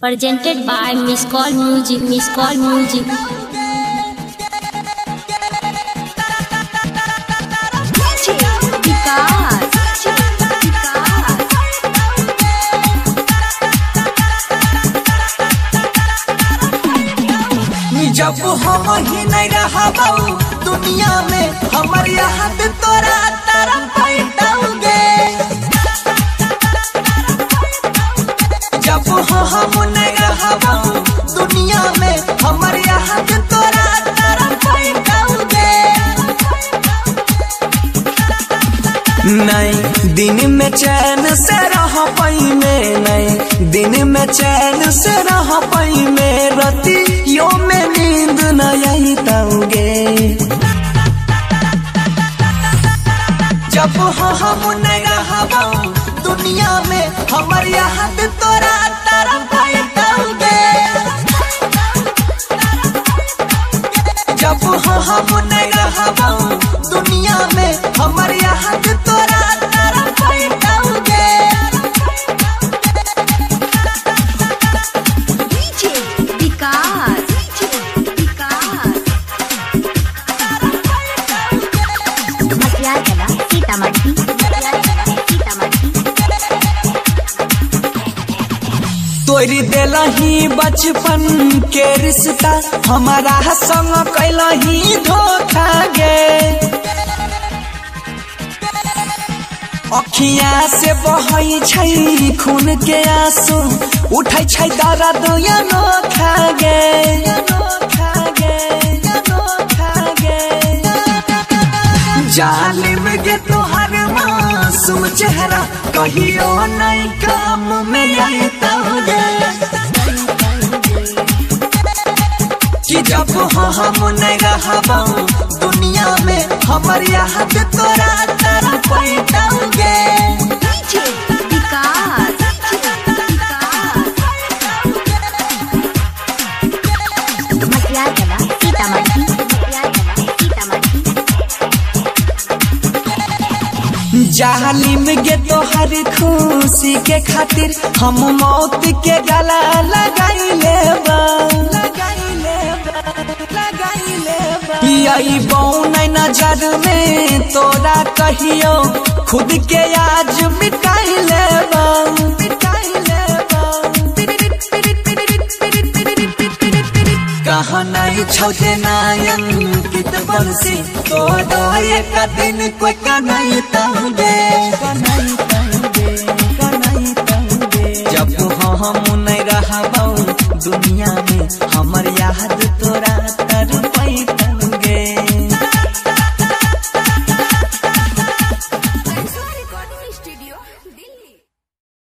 Presented by Miss Call Music, Miss Call Music. जब हम ही नहीं रहा दुनिया में हमारे यहाँ तोरा तारा पैटाओगे। जब हम नहीं रहा दुनिया में हमारे यहाँ तोरा तारा पैटाओगे। नहीं दिन में चैन से रह पाई में, नहीं दिन में चैन से रह पाई में, रतियों में नींद न आई ताऊगे। जब हम नहीं रहा दुनिया में हमारे यहाँ तोरा तारा पैटाओगे। जब हम नहीं रहा दुनिया में हमारे यहाँ तोरा तारा पैटाओगे। तोरी देला ही बचपन के रिश्ता, हमारा संग कैला ही धोखा गे। अखियाँ से बहई छै खून के आंसू, उठै छै दर्द अनोखा गे। जालिम गे तोहर मासूम चेहरा, कहियो नहीं काम में आई ताऊगे। कि जब हम नहीं रहा दुनिया में हमारे यहाँ तोरा तारा पैटाओगे। जालिम गे तोहर खुशी के खातिर हम मौत के गला लगाई लेबा। यही बौन नजर में तोरा कहियो खुद के आज मिटाई लेबा। कहाँ नहीं छोटे नायंकित बंसी, तो एक दिन कोई का नहीं ताऊगे। जब हम नहीं रहा दुनिया में हमारे